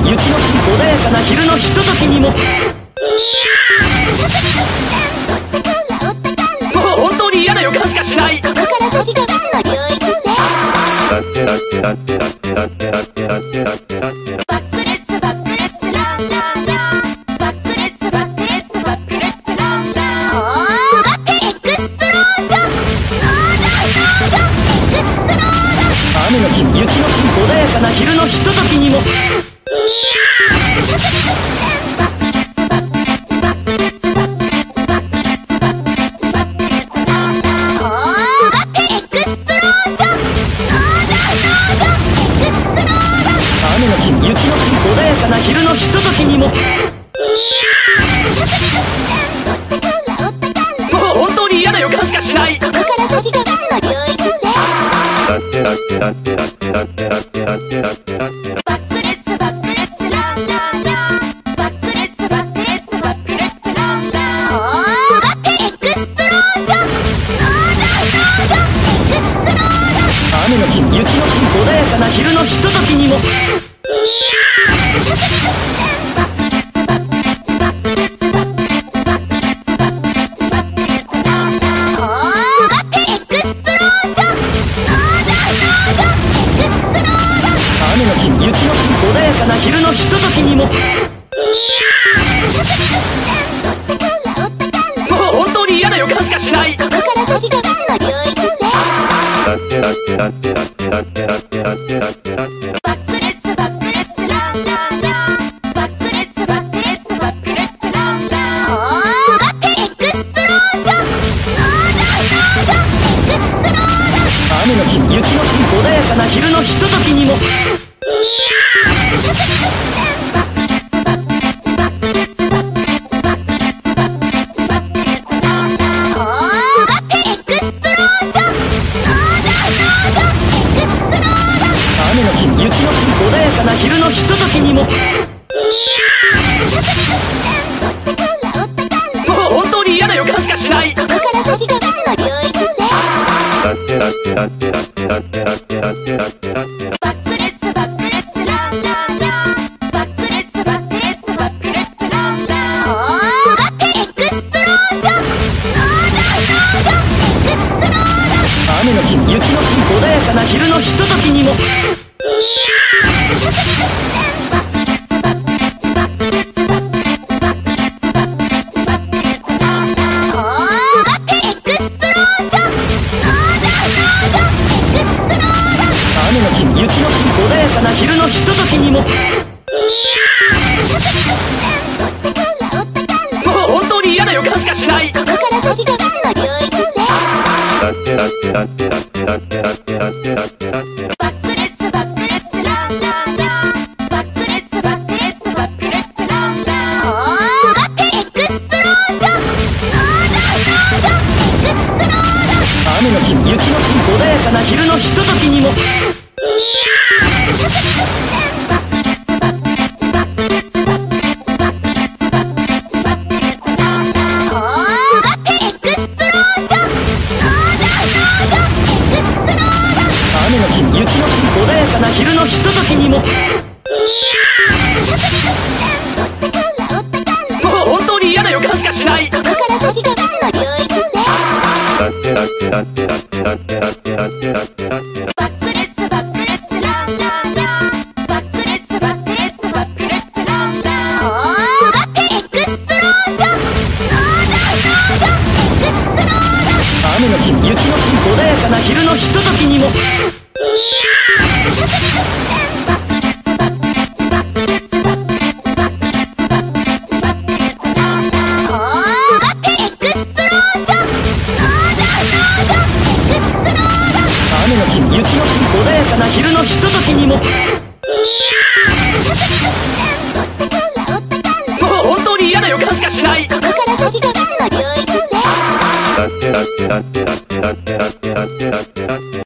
雪の日穏やかな昼のひとときにももう本当に嫌な予感しかしない。 ここから先が未知の領域ね。バックレッツバックレッツランランラン。バックレッツバックレッツバックレッツランラン。おーがってエクスプロージョン。エクスプロージョン。 雨の日雪の日穏やかな昼のひとときにも雨の日雪の日穏やかな昼のひとときにももう本当に嫌な予感しかしない。 ここから先が未知の領域ね。バックレッツバックレッツランランラン。バックレッツバックレッツバックレッツランラン。おーがってエクスプロージョン。 雨の日雪の日穏やかな昼のひとときにも雨の日雪の日穏やかな昼のひとときにももう本当に嫌な予感しかしない。 ここから先が未知の領域ね。バックレッツバックレッツランランラン。バックレッツバックレッツバックレッツランラン。おーがってエクスプロージョン。 雨の日雪の日穏やかな昼のひとときにも雨の日雪の日穏やかな昼のひとときにももう本当に嫌な予感しかしない。 ここから先が未知の領域ね。バックレッツバックレッツランランラン。バックレッツバックレッツバックレッツランラン。おーがってエクスプロージョン。 雨の日雪の日穏やかな昼のひとときにも雨の日雪の日穏やかな昼のひとときにももう本当に嫌な予感しかしない。 ここから先が未知の領域ね。バックレッツバックレッツランランラン。バックレッツバックレッツバックレッツランラン。おーがってエクスプロージョン。 雨の日雪の日穏やかな昼のひとときにも雨の日雪の日穏やかな昼のひとときにももう本当に嫌な予感しかしない。 ここから先が未知の領域ね。バックレッツバックレッツランランラン。バックレッツバックレッツバックレッツランラン。おーがってエクスプロージョン。 雨の日雪の日穏やかな昼のひとときにも雨の日雪の日穏やかな昼のひとときにももう本当に嫌な予感しかしない。 ここから先が未知の領域ね。